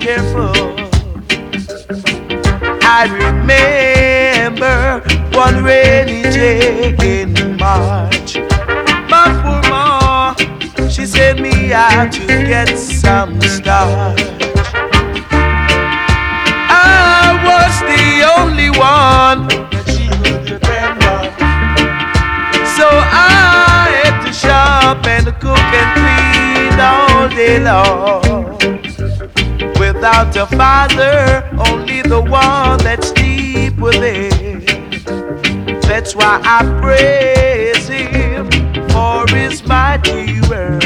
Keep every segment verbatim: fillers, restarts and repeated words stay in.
careful. I remember one rainy day in March. My poor ma, she sent me out to get some starch. I was the only one that she could depend on, so I had to shop and cook and clean all day long. Without a father, only the one that's deep within. That's why I praise him for his mighty word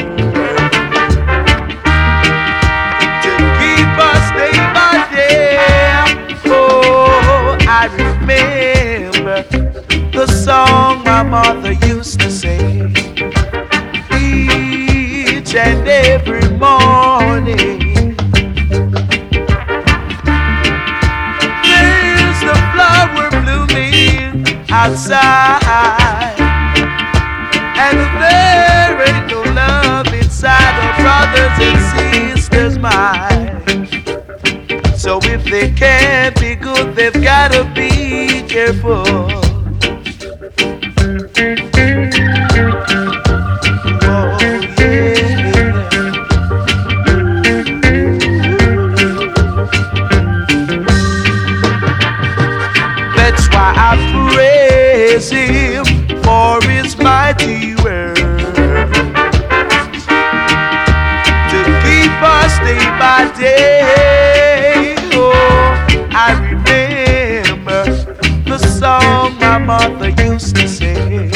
to keep us day by day. Oh, I remember the song my mother used to sing each and every morning. There's the flower blooming outside, and there ain't no love inside of brothers and sisters' mind. So if they can't be good, they've gotta be careful. Oh yeah. That's why I praise him for his mighty word to keep us day by day. Oh, I remember the song my mother used to sing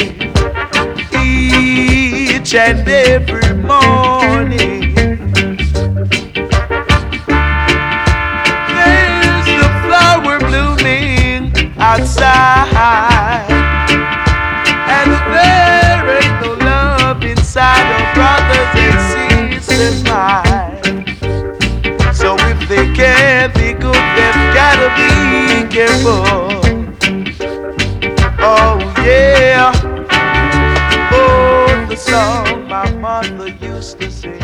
each and every morning. There's the flower blooming outside, and there ain't no love inside of brothers and sisters' mind. So if they can't be good, they've gotta be careful. Oh yeah, oh, the song my mother used to sing.